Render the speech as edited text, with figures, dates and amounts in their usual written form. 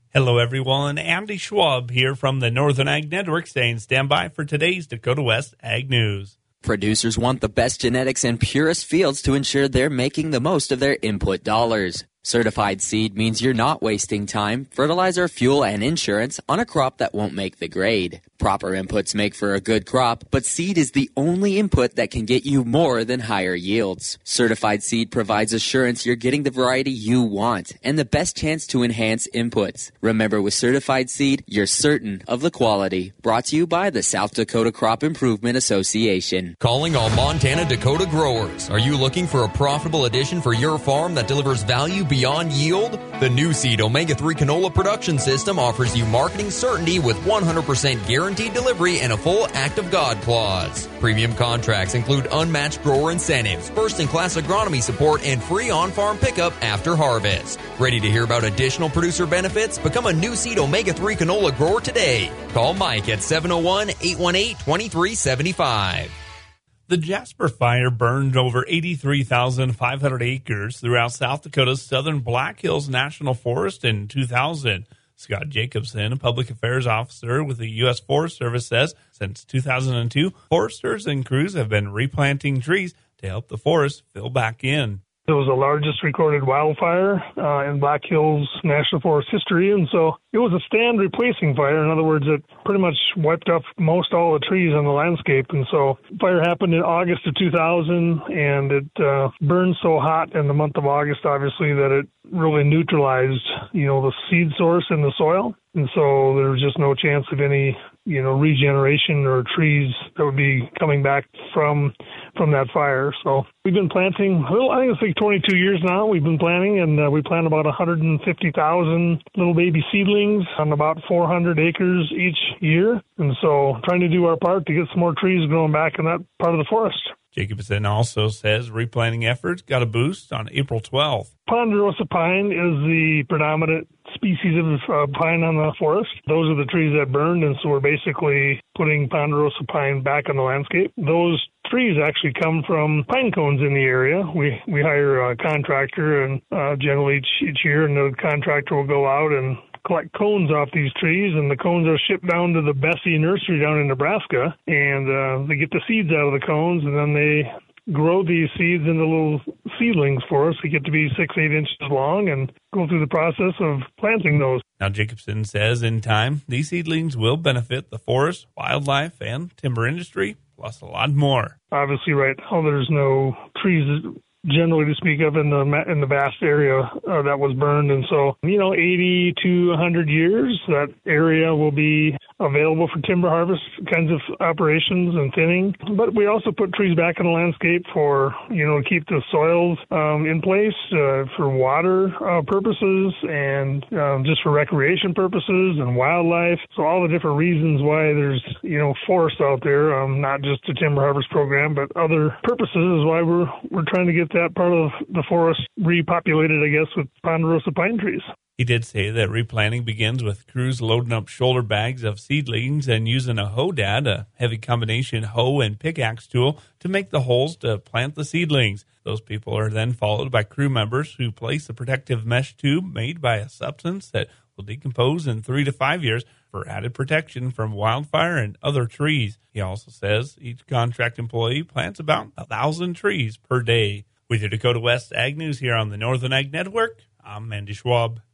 Hello, everyone. Andy Schwab here from the Northern Ag Network saying stand by for today's Dakota West Ag News. Producers want the best genetics and purest fields to ensure they're making the most of their input dollars. Certified seed means you're not wasting time, fertilizer, fuel, and insurance on a crop that won't make the grade. Proper inputs make for a good crop, but seed is the only input that can get you more than higher yields. Certified seed provides assurance you're getting the variety you want and the best chance to enhance inputs. Remember, with certified seed, you're certain of the quality. Brought to you by the South Dakota Crop Improvement Association. Calling all Montana Dakota growers. Are you looking for a profitable addition for your farm that delivers value beyond yield? The New Seed Omega-3 Canola Production System offers you marketing certainty with 100% guaranteed delivery and a full Act of God clause. Premium contracts include unmatched grower incentives, first-in-class agronomy support, and free on-farm pickup after harvest. Ready to hear about additional producer benefits? Become a New Seed Omega-3 Canola grower today. Call Mike at 701-818-2375. The Jasper Fire burned over 83,500 acres throughout South Dakota's southern Black Hills National Forest in 2000. Scott Jacobson, a public affairs officer with the U.S. Forest Service, says since 2002, foresters and crews have been replanting trees to help the forest fill back in. It was the largest recorded wildfire in Black Hills National Forest history, and so it was a stand replacing fire. In other words, it pretty much wiped off most all the trees on the landscape. And so fire happened in August of 2000, and it burned so hot in the month of August, obviously, that it really neutralized, the seed source in the soil. And so there was just no chance of any, regeneration or trees that would be coming back from that fire. So we've been planting, I think it's like 22 years now we've been planting, and we plant about 150,000 little baby seedlings on about 400 acres each year. And so trying to do our part to get some more trees growing back in that part of the forest. Jacobson also says replanting efforts got a boost on April 12th. Ponderosa pine is the predominant species of pine on the forest. Those are the trees that burned, and so we're basically putting ponderosa pine back on the landscape. Those trees actually come from pine cones in the area. We hire a contractor, and generally each year, and the contractor will go out and collect cones off these trees, and the cones are shipped down to the Bessie Nursery down in Nebraska, and they get the seeds out of the cones, and then they grow these seeds into little seedlings for us. They get to be 6-8 inches long and go through the process of planting those. Now, Jacobson says in time, these seedlings will benefit the forest, wildlife, and timber industry, plus a lot more. Obviously, right now there's no trees generally to speak of in the vast area that was burned. And so, 80 to 100 years, that area will be available for timber harvest kinds of operations and thinning. But we also put trees back in the landscape for, to keep the soils in place for water purposes and just for recreation purposes and wildlife. So all the different reasons why there's, forests out there, not just a timber harvest program, but other purposes is why we're trying to get that part of the forest repopulated, I guess, with ponderosa pine trees. He did say that replanting begins with crews loading up shoulder bags of seedlings and using a hodad, a heavy combination hoe and pickaxe tool, to make the holes to plant the seedlings. Those people are then followed by crew members who place a protective mesh tube made by a substance that will decompose in 3 to 5 years for added protection from wildfire and other trees. He also says each contract employee plants about 1,000 trees per day. With your Dakota West Ag News here on the Northern Ag Network, I'm Andy Schwab.